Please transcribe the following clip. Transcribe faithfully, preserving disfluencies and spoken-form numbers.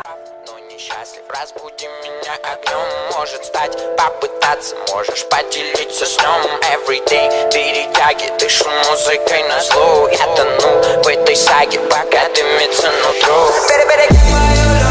но несчастлив. Разбуди меня огнем, может стать, попытаться, можешь поделиться сном. Everyday перетяги, дышу музыкой на слух. Я тону в этой саге, пока дымится нутро. Перебереги мою